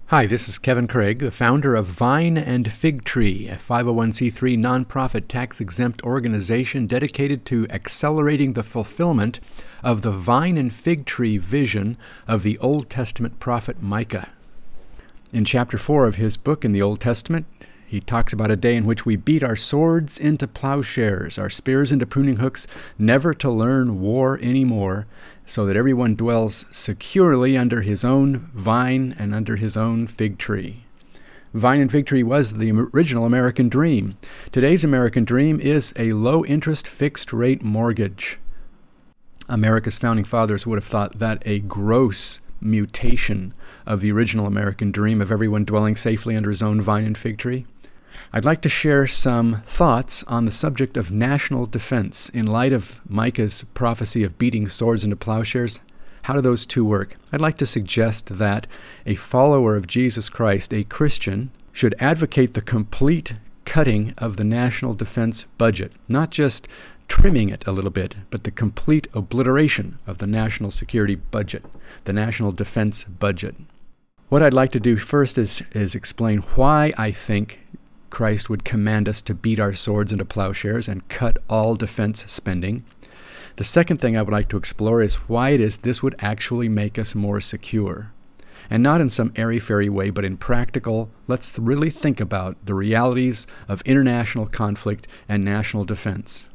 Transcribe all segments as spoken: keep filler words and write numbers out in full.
Hi, this is Kevin Craig, the founder of Vine and Fig Tree, a five oh one c three nonprofit tax-exempt organization dedicated to accelerating the fulfillment of the Vine and Fig Tree vision of the Old Testament prophet Micah. In chapter four of his book in the Old Testament, he talks about a day in which we beat our swords into plowshares, our spears into pruning hooks, never to learn war anymore, so that everyone dwells securely under his own vine and under his own fig tree. Vine and Fig Tree was the original American dream. Today's American dream is a low-interest fixed-rate mortgage. America's founding fathers would have thought that a gross mutation of the original American dream of everyone dwelling safely under his own vine and fig tree. I'd like to share some thoughts on the subject of national defense in light of Micah's prophecy of beating swords into plowshares. How do those two work? I'd like to suggest that a follower of Jesus Christ, a Christian, should advocate the complete cutting of the national defense budget, not just trimming it a little bit, but the complete obliteration of the national security budget, the national defense budget. What I'd like to do first is, is explain why I think Christ would command us to beat our swords into plowshares and cut all defense spending. The second thing I would like to explore is why it is this would actually make us more secure. And not in some airy-fairy way, but in practical, let's really think about the realities of international conflict and national defense.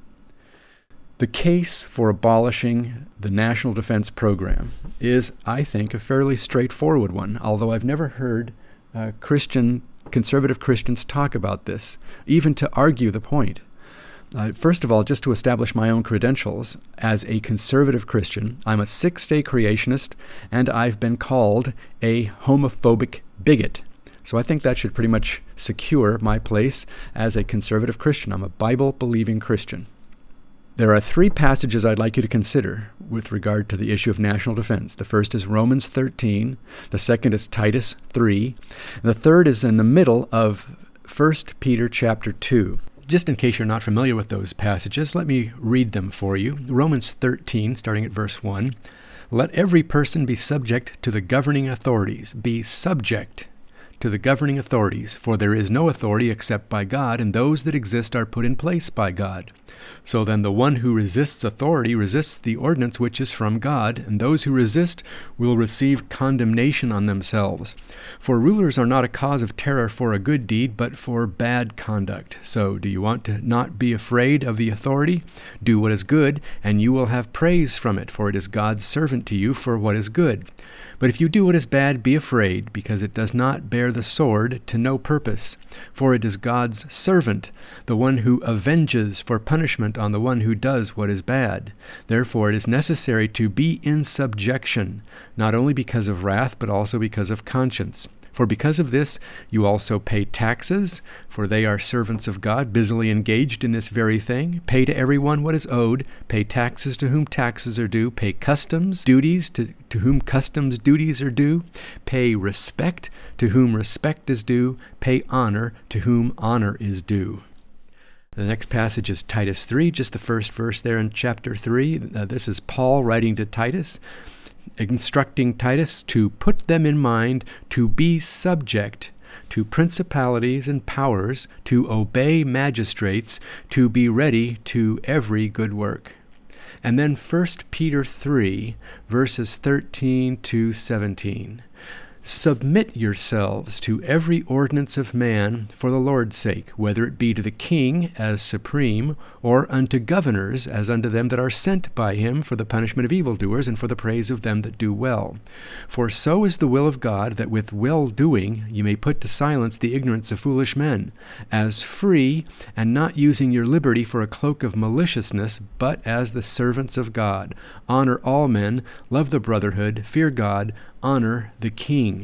The case for abolishing the National Defense Program is, I think, a fairly straightforward one, although I've never heard uh, Christian conservative Christians talk about this, even to argue the point. Uh, first of all, just to establish my own credentials, as a conservative Christian, I'm a six-day creationist, and I've been called a homophobic bigot. So I think that should pretty much secure my place as a conservative Christian. I'm a Bible-believing Christian. There are three passages I'd like you to consider with regard to the issue of national defense. The first is Romans thirteen, the second is Titus three, and the third is in the middle of First Peter chapter two. Just in case you're not familiar with those passages, let me read them for you. Romans thirteen, starting at verse one, "Let every person be subject to the governing authorities, be subject to the governing authorities, for there is no authority except by God, and those that exist are put in place by God. So then the one who resists authority resists the ordinance which is from God, and those who resist will receive condemnation on themselves. For rulers are not a cause of terror for a good deed, but for bad conduct. So do you want to not be afraid of the authority? Do what is good, and you will have praise from it, for it is God's servant to you for what is good. But if you do what is bad, be afraid, because it does not bear the sword to no purpose. For it is God's servant, the one who avenges for punishment on the one who does what is bad. Therefore it is necessary to be in subjection, not only because of wrath, but also because of conscience. For because of this you also pay taxes, for they are servants of God, busily engaged in this very thing. Pay to everyone what is owed, pay taxes to whom taxes are due, pay customs, duties to, to whom customs duties are due, pay respect to whom respect is due, pay honor to whom honor is due." The next passage is Titus three, just the first verse there in chapter three. Uh, this is Paul writing to Titus, instructing Titus to put them in mind to be subject to principalities and powers, to obey magistrates, to be ready to every good work. And then First Peter three, verses thirteen to seventeen. "Submit yourselves to every ordinance of man for the Lord's sake, whether it be to the king as supreme, or unto governors as unto them that are sent by him for the punishment of evildoers and for the praise of them that do well. For so is the will of God, that with well-doing you may put to silence the ignorance of foolish men, as free, and not using your liberty for a cloak of maliciousness, but as the servants of God. Honor all men, love the brotherhood, fear God, honor the king."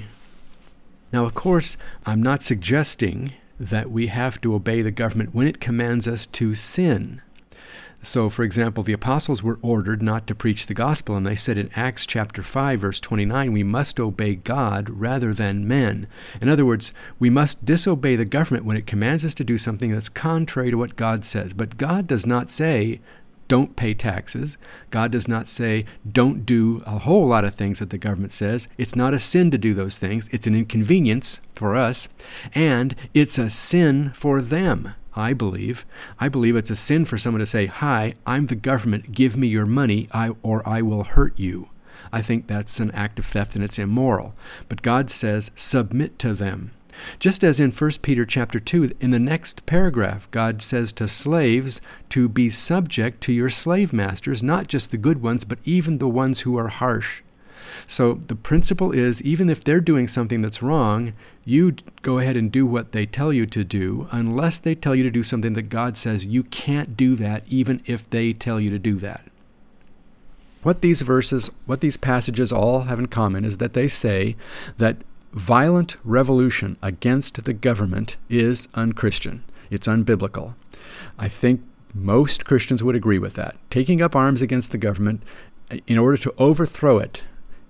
Now, of course, I'm not suggesting that we have to obey the government when it commands us to sin. So, for example, the apostles were ordered not to preach the gospel, and they said in Acts chapter five, verse twenty-nine, we must obey God rather than men. In other words, we must disobey the government when it commands us to do something that's contrary to what God says. But God does not say, don't pay taxes. God does not say, don't do a whole lot of things that the government says. It's not a sin to do those things. It's an inconvenience for us, and it's a sin for them, I believe. I believe it's a sin for someone to say, hi, I'm the government, give me your money, I, or I will hurt you. I think that's an act of theft and it's immoral. But God says, submit to them. Just as in First Peter chapter two, in the next paragraph, God says to slaves to be subject to your slave masters, not just the good ones, but even the ones who are harsh. So the principle is, even if they're doing something that's wrong, you go ahead and do what they tell you to do, unless they tell you to do something that God says you can't do that, even if they tell you to do that. What these verses, what these passages all have in common is that they say that violent revolution against the government is unchristian. It's unbiblical. I think most Christians would agree with that. Taking up arms against the government in order to overthrow it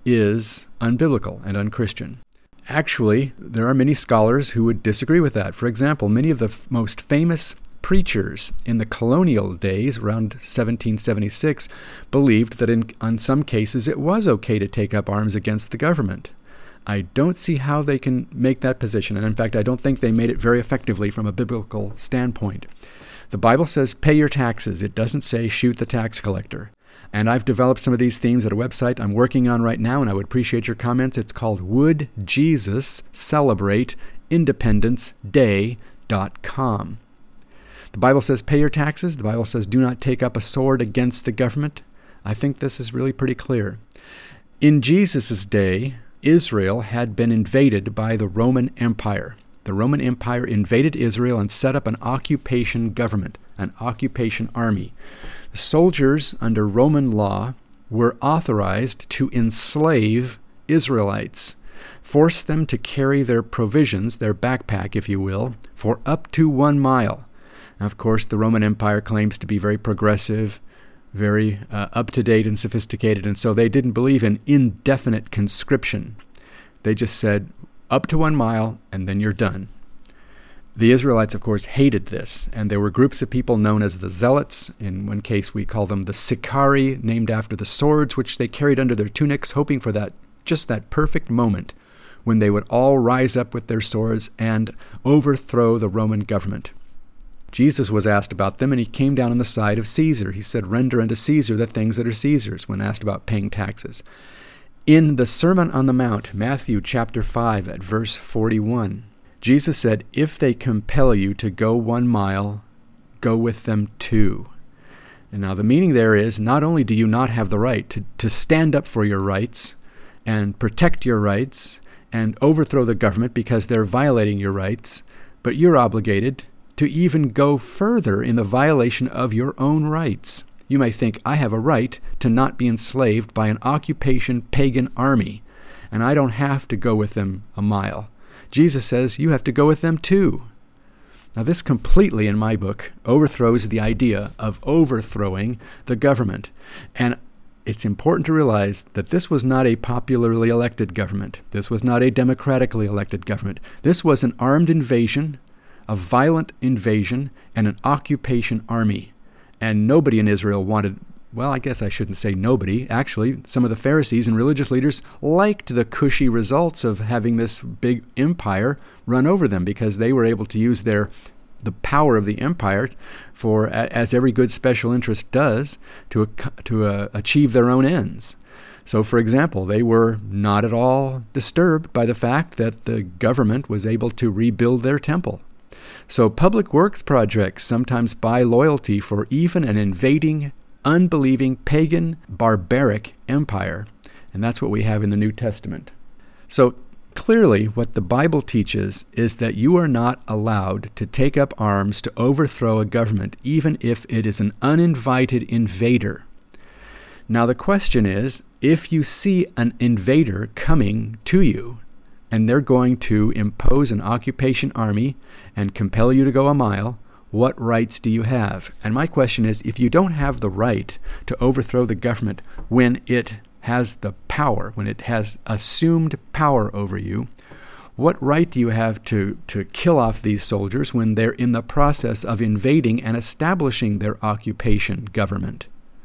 is unbiblical and unchristian. Actually, there are many scholars who would disagree with that. For example, many of the f- most famous preachers in the colonial days, around seventeen seventy-six, believed that in, in some cases it was okay to take up arms against the government. I don't see how they can make that position, and in fact, I don't think they made it very effectively from a biblical standpoint. The Bible says pay your taxes. It doesn't say shoot the tax collector. And I've developed some of these themes at a website I'm working on right now, and I would appreciate your comments. It's called Would Jesus Celebrate Independence Day dot com. The Bible says pay your taxes. The Bible says do not take up a sword against the government. I think this is really pretty clear. In Jesus' day, Israel had been invaded by the Roman Empire. The Roman Empire invaded Israel and set up an occupation government, an occupation army. The soldiers under Roman law were authorized to enslave Israelites, force them to carry their provisions, their backpack, if you will, for up to one mile. Now, of course, the Roman Empire claims to be very progressive, very uh, up-to-date and sophisticated, and so they didn't believe in indefinite conscription. They just said, up to one mile, and then you're done. The Israelites, of course, hated this, and there were groups of people known as the Zealots. In one case, we call them the Sicarii, named after the swords which they carried under their tunics, hoping for that just that perfect moment when they would all rise up with their swords and overthrow the Roman government. Jesus was asked about them, and he came down on the side of Caesar. He said, render unto Caesar the things that are Caesar's, when asked about paying taxes. In the Sermon on the Mount, Matthew chapter five at verse forty-one, Jesus said, if they compel you to go one mile, go with them two. And now the meaning there is, not only do you not have the right to, to stand up for your rights and protect your rights and overthrow the government because they're violating your rights, but you're obligated to even go further in the violation of your own rights. You may think, I have a right to not be enslaved by an occupation pagan army, and I don't have to go with them a mile. Jesus says you have to go with them too. Now this completely, in my book, overthrows the idea of overthrowing the government. And it's important to realize that this was not a popularly elected government. This was not a democratically elected government. This was an armed invasion, a violent invasion, and an occupation army. And nobody in Israel wanted, well, I guess I shouldn't say nobody. Actually, some of the Pharisees and religious leaders liked the cushy results of having this big empire run over them because they were able to use their the power of the empire for, as every good special interest does, to, to uh, achieve their own ends. So, for example, they were not at all disturbed by the fact that the government was able to rebuild their temple. So public works projects sometimes buy loyalty for even an invading, unbelieving, pagan, barbaric empire. And that's what we have in the New Testament. So clearly what the Bible teaches is that you are not allowed to take up arms to overthrow a government, even if it is an uninvited invader. Now the question is, if you see an invader coming to you, and they're going to impose an occupation army and compel you to go a mile, what rights do you have? And my question is, if you don't have the right to overthrow the government when it has the power, when it has assumed power over you, what right do you have to, to kill off these soldiers when they're in the process of invading and establishing their occupation government?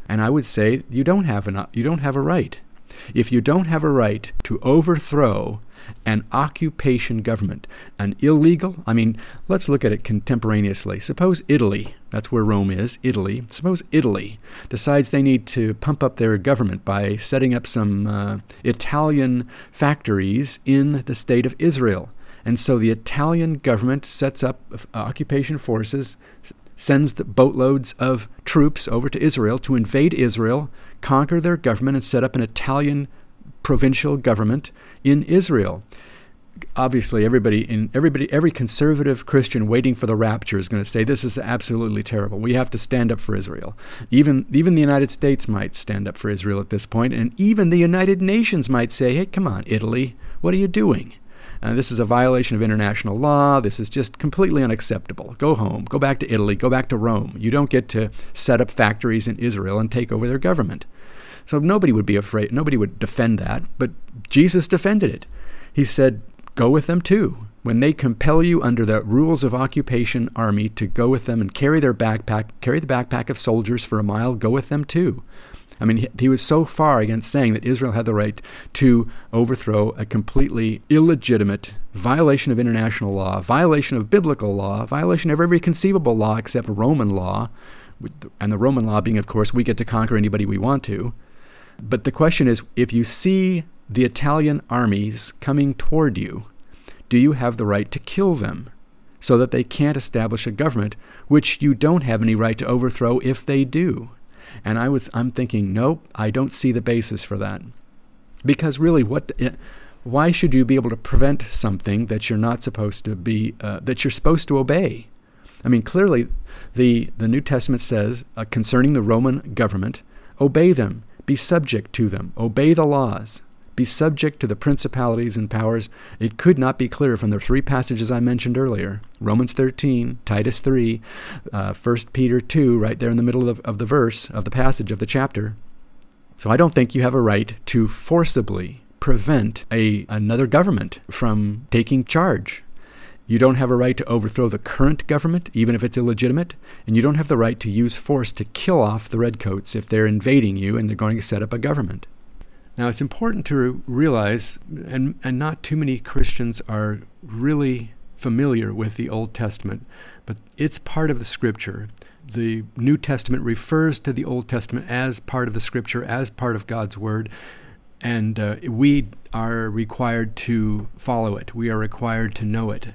And I would say you don't have an, you don't have a right. If you don't have a right to overthrow an occupation government, an illegal, I mean, let's look at it contemporaneously. Suppose Italy, that's where Rome is, Italy, suppose Italy decides they need to pump up their government by setting up some uh, Italian factories in the state of Israel. And so the Italian government sets up uh, occupation forces, sends the boatloads of troops over to Israel to invade Israel, conquer their government, and set up an Italian provincial government in Israel. Obviously, everybody in everybody, every conservative Christian waiting for the rapture is going to say this is absolutely terrible. We have to stand up for Israel. Even even the United States might stand up for Israel at this point, and even the United Nations might say, "Hey, come on, Italy, what are you doing? Uh, this is a violation of international law. This is just completely unacceptable. Go home. Go back to Italy. Go back to Rome. You don't get to set up factories in Israel and take over their government." So nobody would be afraid. Nobody would defend that. But Jesus defended it. He said, go with them too. When they compel you under the rules of occupation army to go with them and carry their backpack, carry the backpack of soldiers for a mile, go with them too. I mean, he, he was so far against saying that Israel had the right to overthrow a completely illegitimate violation of international law, violation of biblical law, violation of every conceivable law except Roman law, and the Roman law being, of course, we get to conquer anybody we want to. But the question is, if you see the Italian armies coming toward you, do you have the right to kill them so that they can't establish a government which you don't have any right to overthrow if they do? And I was, I'm thinking, nope, I don't see the basis for that. Because really, what, why should you be able to prevent something that you're not supposed to be, uh, that you're supposed to obey? I mean, clearly, the, the New Testament says, uh, concerning the Roman government, obey them, be subject to them, obey the laws, be subject to the principalities and powers. It could not be clearer from the three passages I mentioned earlier, Romans thirteen, Titus three, uh, First Peter two, right there in the middle of, of the verse, of the passage, of the chapter. So I don't think you have a right to forcibly prevent a another government from taking charge. You don't have a right to overthrow the current government, even if it's illegitimate, and you don't have the right to use force to kill off the redcoats if they're invading you and they're going to set up a government. Now, it's important to realize, and, and not too many Christians are really familiar with the Old Testament, but it's part of the Scripture. The New Testament refers to the Old Testament as part of the Scripture, as part of God's Word, and uh, we are required to follow it. We are required to know it.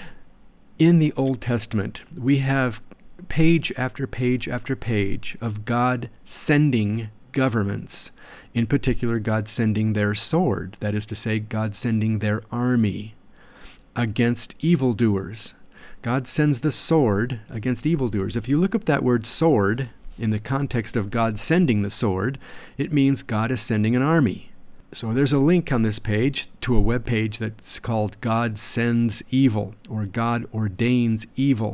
In the Old Testament, we have page after page after page of God sending governments, in particular God sending their sword, that is to say, God sending their army against evildoers. God sends the sword against evildoers. If you look up that word sword in the context of God sending the sword, it means God is sending an army. So there's a link on this page to a web page that's called God Sends Evil, or God Ordains Evil.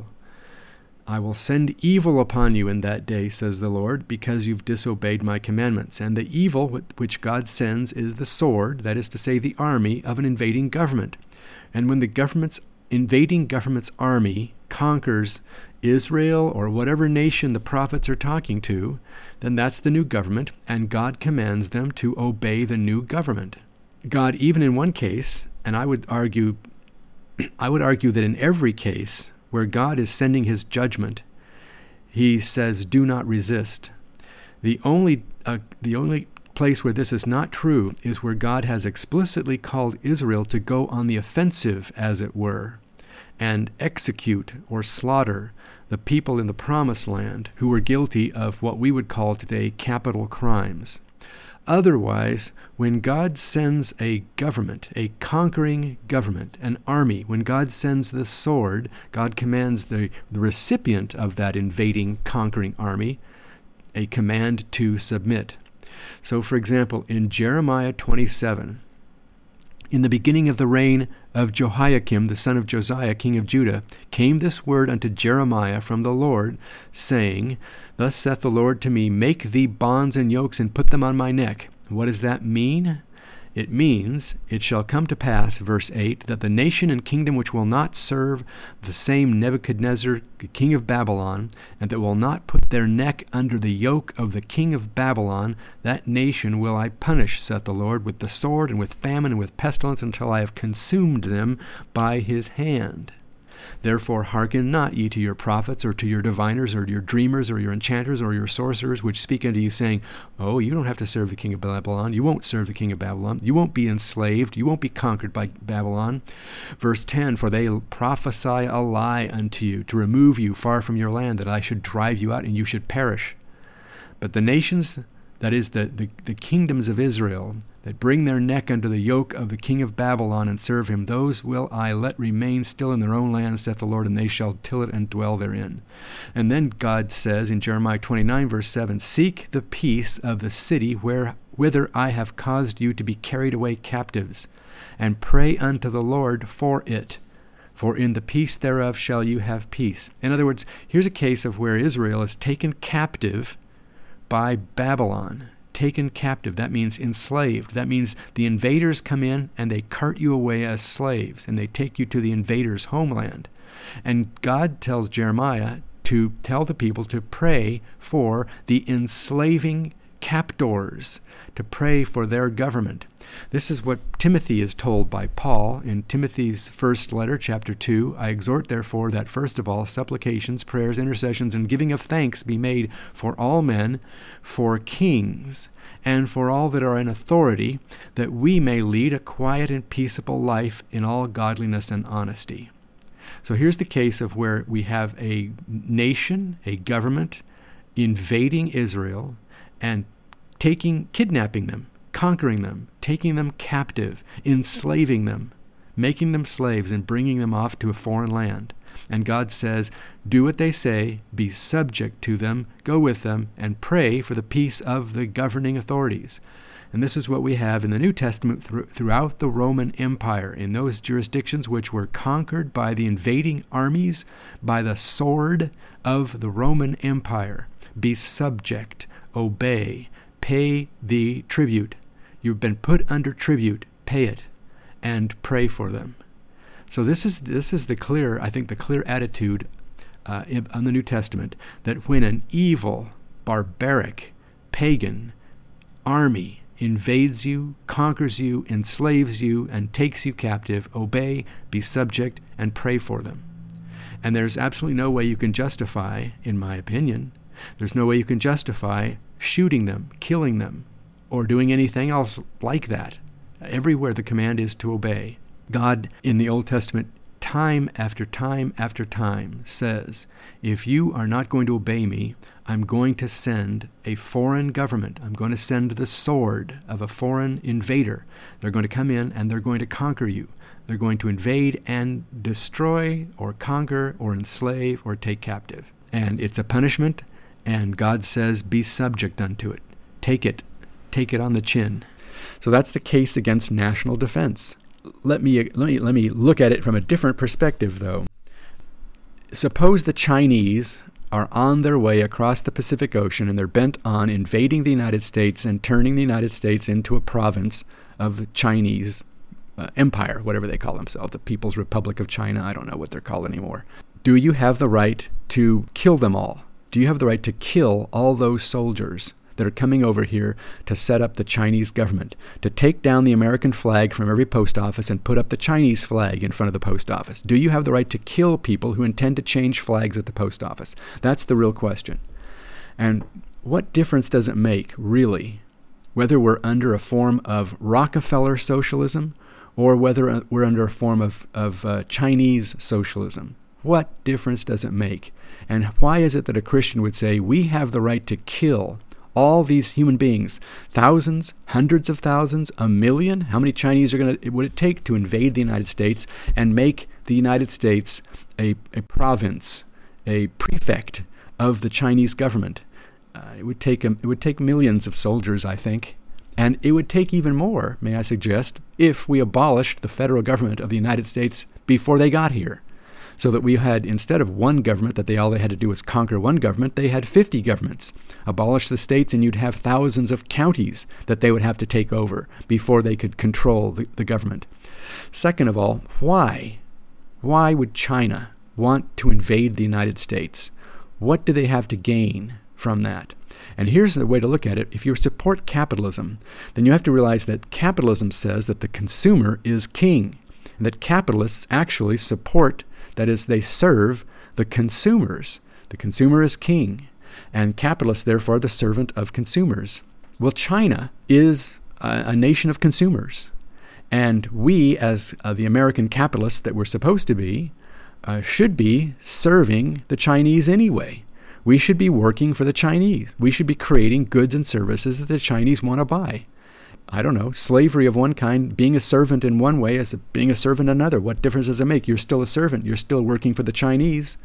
I will send evil upon you in that day, says the Lord, because you've disobeyed my commandments. And the evil which God sends is the sword, that is to say, the army of an invading government. And when the government's invading government's army conquers Israel or whatever nation the prophets are talking to, then that's the new government, and God commands them to obey the new government. God, even in one case, and I would argue, I would argue that in every case where God is sending his judgment, he says, do not resist. The only, uh, the only place where this is not true is where God has explicitly called Israel to go on the offensive, as it were, and execute or slaughter the people in the Promised Land who were guilty of what we would call today capital crimes. Otherwise, when God sends a government, a conquering government, an army, when God sends the sword, God commands the, the recipient of that invading, conquering army a command to submit. So, for example, in Jeremiah twenty-seven, in the beginning of the reign of Jehoiakim, the son of Josiah, king of Judah, came this word unto Jeremiah from the Lord, saying, Thus saith the Lord to me, Make thee bonds and yokes, and put them on my neck. What does that mean? It means, it shall come to pass, verse eight, that the nation and kingdom which will not serve the same Nebuchadnezzar, the king of Babylon, and that will not put their neck under the yoke of the king of Babylon, that nation will I punish, saith the Lord, with the sword and with famine and with pestilence, until I have consumed them by his hand. Therefore hearken not ye to your prophets, or to your diviners, or to your dreamers, or your enchanters, or your sorcerers, which speak unto you, saying, Oh, you don't have to serve the king of Babylon. You won't serve the king of Babylon. You won't be enslaved. You won't be conquered by Babylon. Verse ten, For they prophesy a lie unto you, to remove you far from your land, that I should drive you out, and you should perish. But the nations, that is, the, the, the kingdoms of Israel, that bring their neck under the yoke of the king of Babylon and serve him, those will I let remain still in their own land, saith the Lord, and they shall till it and dwell therein. And then God says in Jeremiah twenty-nine, verse seven, Seek the peace of the city where whither I have caused you to be carried away captives, and pray unto the Lord for it. For in the peace thereof shall you have peace. In other words, here's a case of where Israel is taken captive by Babylon. Taken captive. That means enslaved. That means the invaders come in and they cart you away as slaves, and they take you to the invaders' homeland. And God tells Jeremiah to tell the people to pray for the enslaving captors, to pray for their government. This is what Timothy is told by Paul in Timothy's first letter, chapter two. I exhort, therefore, that first of all supplications, prayers, intercessions, and giving of thanks be made for all men, for kings, and for all that are in authority, that we may lead a quiet and peaceable life in all godliness and honesty. So here's the case of where we have a nation, a government, invading Israel and taking, kidnapping them, conquering them, taking them captive, enslaving them, making them slaves, and bringing them off to a foreign land. And God says, do what they say, be subject to them, go with them, and pray for the peace of the governing authorities. And this is what we have in the New Testament th- throughout the Roman Empire, in those jurisdictions which were conquered by the invading armies, by the sword of the Roman Empire. Be subject, obey, pay the tribute. You've been put under tribute, pay it, and pray for them. So this is this is the clear, I think, the clear attitude uh, in, on the New Testament, that when an evil, barbaric, pagan army invades you, conquers you, enslaves you, and takes you captive, obey, be subject, and pray for them. And there's absolutely no way you can justify, in my opinion, there's no way you can justify shooting them, killing them, or doing anything else like that. Everywhere the command is to obey. God, in the Old Testament, time after time after time, says, if you are not going to obey me, I'm going to send a foreign government. I'm going to send the sword of a foreign invader. They're going to come in and they're going to conquer you. They're going to invade and destroy or conquer or enslave or take captive. And it's a punishment, and God says, be subject unto it. Take it. Take it on the chin. So that's the case against national defense. Let me, let me, let me look at it from a different perspective, though. Suppose the Chinese are on their way across the Pacific Ocean, and they're bent on invading the United States and turning the United States into a province of the Chinese uh, empire, whatever they call themselves, the People's Republic of China. I don't know what they're called anymore. Do you have the right to kill them all? Do you have the right to kill all those soldiers that are coming over here to set up the Chinese government, to take down the American flag from every post office and put up the Chinese flag in front of the post office? Do you have the right to kill people who intend to change flags at the post office? That's the real question. And what difference does it make, really, whether we're under a form of Rockefeller socialism or whether we're under a form of, of uh, Chinese socialism? What difference does it make? And why is it that a Christian would say, we have the right to kill all these human beings, thousands, hundreds of thousands, a million? How many Chinese are going to, would it take to invade the United States and make the United States a, a province, a prefect of the Chinese government? Uh, it would take a, it would take millions of soldiers, I think. And it would take even more, may I suggest, if we abolished the federal government of the United States before they got here. So that we had, instead of one government, that they all they had to do was conquer one government, they had fifty governments. Abolish the states and you'd have thousands of counties that they would have to take over before they could control the, the government. Second of all, why? Why would China want to invade the United States? What do they have to gain from that? And here's the way to look at it. If you support capitalism, then you have to realize that capitalism says that the consumer is king, and that capitalists actually support, that is, they serve the consumers. The consumer is king, and capitalists, therefore, the servant of consumers. Well, China is a, a nation of consumers, and we, as uh, the American capitalists that we're supposed to be, uh, should be serving the Chinese anyway. We should be working for the Chinese. We should be creating goods and services that the Chinese want to buy. I don't know, slavery of one kind, being a servant in one way as being a servant in another. What difference does it make? You're still a servant. You're still working for the Chinese.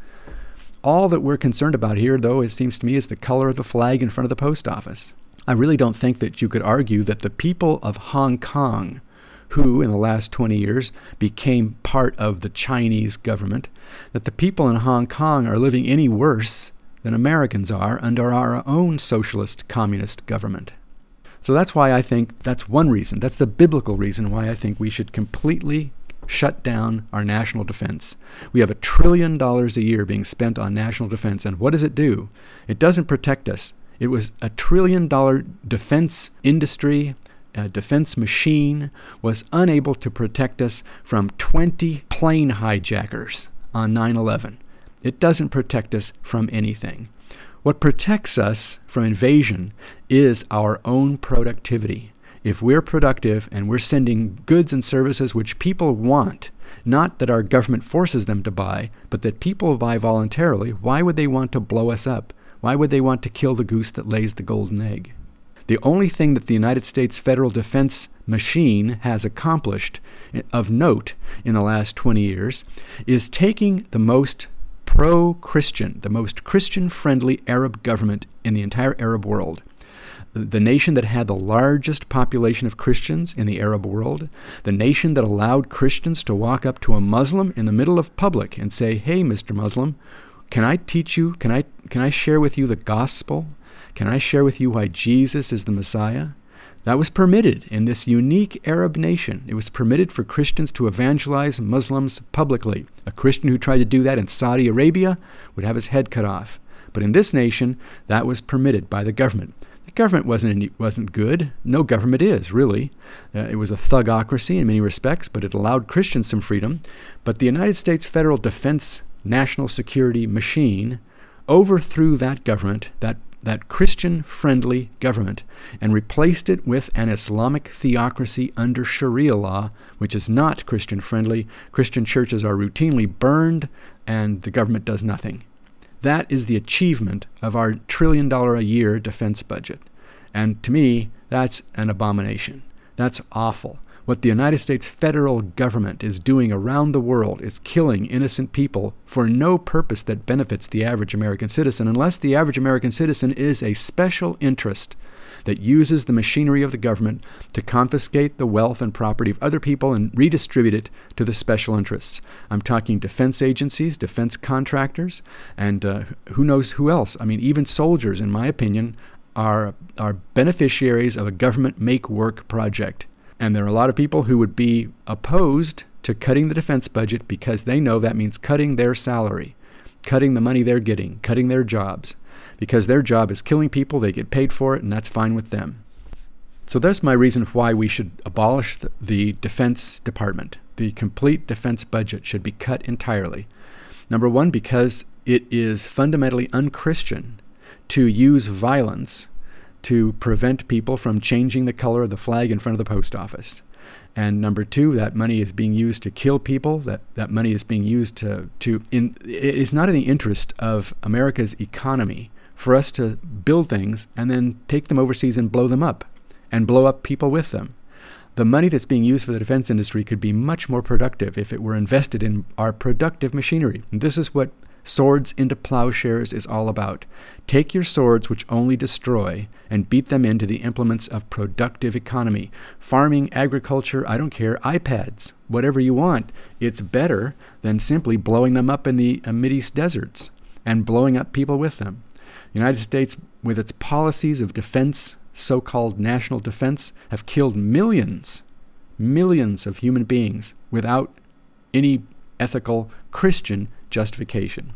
All that we're concerned about here, though, it seems to me, is the color of the flag in front of the post office. I really don't think that you could argue that the people of Hong Kong, who in the last twenty years became part of the Chinese government, that the people in Hong Kong are living any worse than Americans are under our own socialist communist government. So that's why I think that's one reason. That's the biblical reason why I think we should completely shut down our national defense. We have a trillion dollars a year being spent on national defense, and what does it do? It doesn't protect us. It was a trillion dollar defense industry, a defense machine, was unable to protect us from twenty plane hijackers on nine eleven. It doesn't protect us from anything. What protects us from invasion is our own productivity. If we're productive and we're sending goods and services which people want, not that our government forces them to buy, but that people buy voluntarily, why would they want to blow us up? Why would they want to kill the goose that lays the golden egg? The only thing that the United States federal defense machine has accomplished of note in the last twenty years is taking the most pro-Christian, the most Christian-friendly Arab government in the entire Arab world, the nation that had the largest population of Christians in the Arab world, the nation that allowed Christians to walk up to a Muslim in the middle of public and say, "Hey, Mister Muslim, can I teach you, can I, can I share with you the gospel? Can I share with you why Jesus is the Messiah?" That was permitted in this unique Arab nation. It was permitted for Christians to evangelize Muslims publicly. A Christian who tried to do that in Saudi Arabia would have his head cut off. But in this nation, that was permitted by the government. The government wasn't any, wasn't good. No government is, really. Uh, it was a thugocracy in many respects, but it allowed Christians some freedom. But the United States federal defense national security machine overthrew that government, that that Christian-friendly government, and replaced it with an Islamic theocracy under Sharia law, which is not Christian-friendly. Christian churches are routinely burned, and the government does nothing. That is the achievement of our trillion dollar a year defense budget. And to me, that's an abomination. That's awful. What the United States federal government is doing around the world is killing innocent people for no purpose that benefits the average American citizen, unless the average American citizen is a special interest that uses the machinery of the government to confiscate the wealth and property of other people and redistribute it to the special interests. I'm talking defense agencies, defense contractors, and uh, who knows who else. I mean, even soldiers, in my opinion, are, are beneficiaries of a government make-work project. And there are a lot of people who would be opposed to cutting the defense budget because they know that means cutting their salary, cutting the money they're getting, cutting their jobs. Because their job is killing people, they get paid for it, and that's fine with them. So that's my reason why we should abolish the, the Defense Department. The complete defense budget should be cut entirely. Number one, because it is fundamentally unchristian to use violence to prevent people from changing the color of the flag in front of the post office. And number two, that money is being used to kill people. That, that money is being used to, to in, it is not in the interest of America's economy for us to build things and then take them overseas and blow them up and blow up people with them. The money that's being used for the defense industry could be much more productive if it were invested in our productive machinery. And this is what Swords into plowshares is all about. Take your swords, which only destroy, and beat them into the implements of productive economy. Farming, agriculture, I don't care, iPads, whatever you want. It's better than simply blowing them up in the Mideast deserts and blowing up people with them. The United States, with its policies of defense, so-called national defense, have killed millions, millions of human beings without any ethical Christian justification.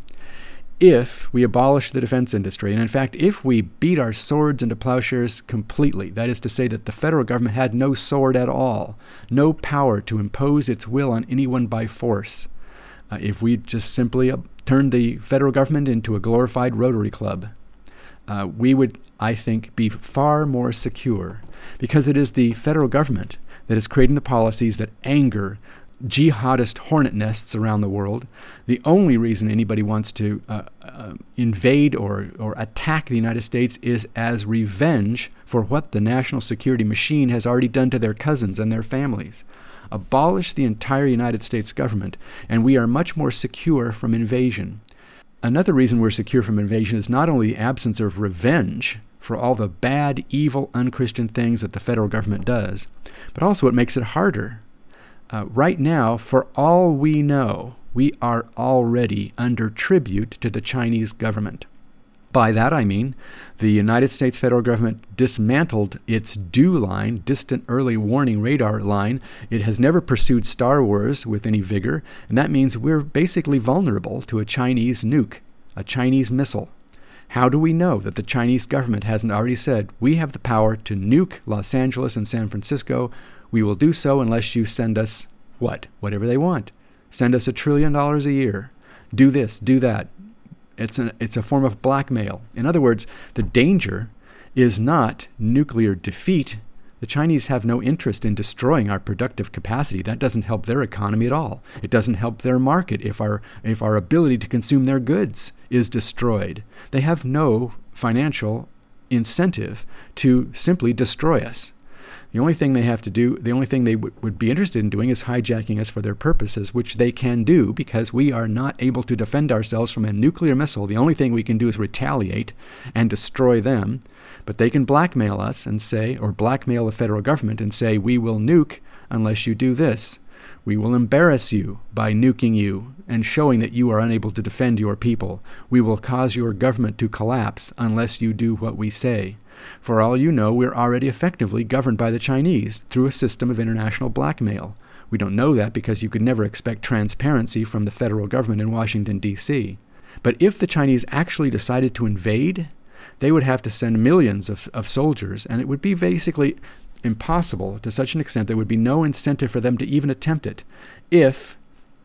If we abolish the defense industry, and in fact, if we beat our swords into plowshares completely, that is to say that the federal government had no sword at all, no power to impose its will on anyone by force, uh, if we just simply uh, turned the federal government into a glorified Rotary Club, uh, we would, I think, be far more secure, because it is the federal government that is creating the policies that anger jihadist hornet nests around the world. The only reason anybody wants to uh, uh, invade or, or attack the United States is as revenge for what the national security machine has already done to their cousins and their families. Abolish the entire United States government, and we are much more secure from invasion. Another reason we're secure from invasion is not only the absence of revenge for all the bad, evil, unchristian things that the federal government does, but also it makes it harder. Uh, right now, for all we know, we are already under tribute to the Chinese government. By that I mean the United States federal government dismantled its DEW line, Distant Early Warning Radar line. It has never pursued Star Wars with any vigor, and that means we're basically vulnerable to a Chinese nuke, a Chinese missile. How do we know that the Chinese government hasn't already said, we have the power to nuke Los Angeles and San Francisco? We will do so unless you send us what? Whatever they want. Send us a trillion dollars a year. Do this, do that. It's a, it's a form of blackmail. In other words, the danger is not nuclear defeat. The Chinese have no interest in destroying our productive capacity. That doesn't help their economy at all. It doesn't help their market if our, if our ability to consume their goods is destroyed. They have no financial incentive to simply destroy us. The only thing they have to do, the only thing they w- would be interested in doing is hijacking us for their purposes, which they can do because we are not able to defend ourselves from a nuclear missile. The only thing we can do is retaliate and destroy them. But they can blackmail us and say, or blackmail the federal government and say, we will nuke unless you do this. We will embarrass you by nuking you and showing that you are unable to defend your people. We will cause your government to collapse unless you do what we say. For all you know, we're already effectively governed by the Chinese through a system of international blackmail. We don't know that because you could never expect transparency from the federal government in Washington, D C. But if the Chinese actually decided to invade, they would have to send millions of, of soldiers, and it would be basically impossible to such an extent there would be no incentive for them to even attempt it if,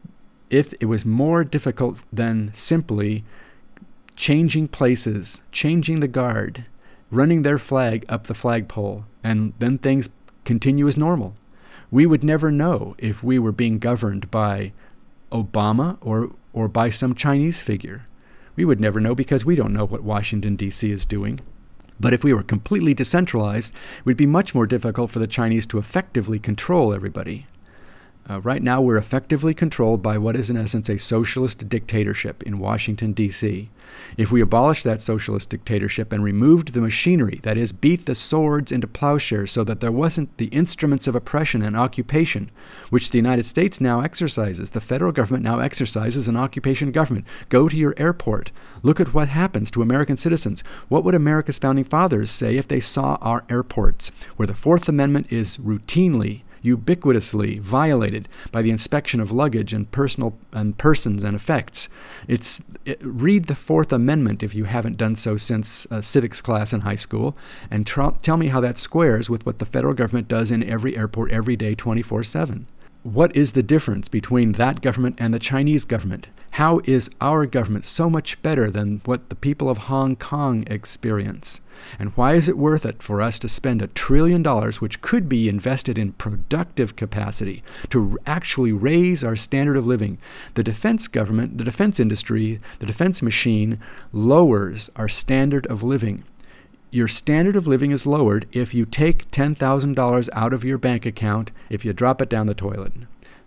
if it was more difficult than simply changing places, changing the guard, running their flag up the flagpole, and then things continue as normal. We would never know if we were being governed by Obama or, or by some Chinese figure. We would never know because we don't know what Washington, D C is doing. But if we were completely decentralized, it would be much more difficult for the Chinese to effectively control everybody. Uh, right now, we're effectively controlled by what is in essence a socialist dictatorship in Washington, D C. If we abolished that socialist dictatorship and removed the machinery, that is, beat the swords into plowshares so that there wasn't the instruments of oppression and occupation, which the United States now exercises, the federal government now exercises an occupation government. Go to your airport. Look at what happens to American citizens. What would America's founding fathers say if they saw our airports, where the Fourth Amendment is routinely ubiquitously violated by the inspection of luggage and personal and persons and effects? It's it, read the Fourth Amendment if you haven't done so since uh, civics class in high school, and tr- tell me how that squares with what the federal government does in every airport every day, twenty-four seven. What is the difference between that government and the Chinese government? How is our government so much better than what the people of Hong Kong experience? And why is it worth it for us to spend a trillion dollars, which could be invested in productive capacity, to actually raise our standard of living? The defense government, the defense industry, the defense machine lowers our standard of living. Your standard of living is lowered if you take ten thousand dollars out of your bank account if you drop it down the toilet.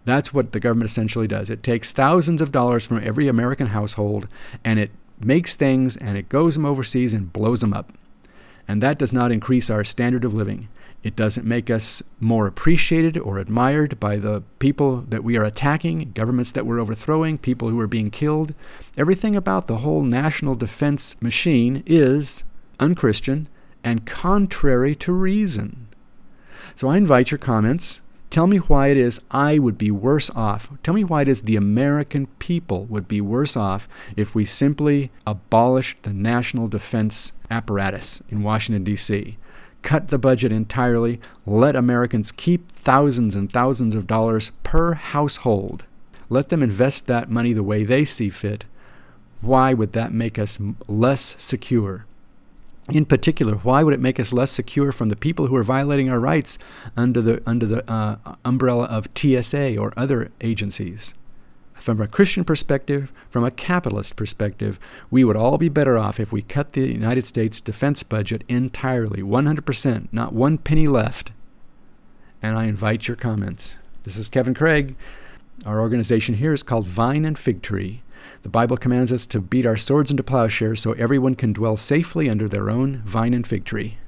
That's what the government essentially does. It takes thousands of dollars from every American household, and it makes things, and it goes them overseas and blows them up. And that does not increase our standard of living. It doesn't make us more appreciated or admired by the people that we are attacking, governments that we're overthrowing, people who are being killed. Everything about the whole national defense machine is unchristian and contrary to reason. So I invite your comments. Tell me why it is I would be worse off. Tell me why it is the American people would be worse off if we simply abolished the national defense apparatus in Washington, D C Cut the budget entirely, let Americans keep thousands and thousands of dollars per household. Let them invest that money the way they see fit. Why would that make us less secure? In particular, why would it make us less secure from the people who are violating our rights under the under the uh, umbrella of T S A or other agencies? From a Christian perspective, from a capitalist perspective, we would all be better off if we cut the United States defense budget entirely, one hundred percent, not one penny left. And I invite your comments. This is Kevin Craig. Our organization here is called Vine and Fig Tree. The Bible commands us to beat our swords into plowshares so everyone can dwell safely under their own vine and fig tree.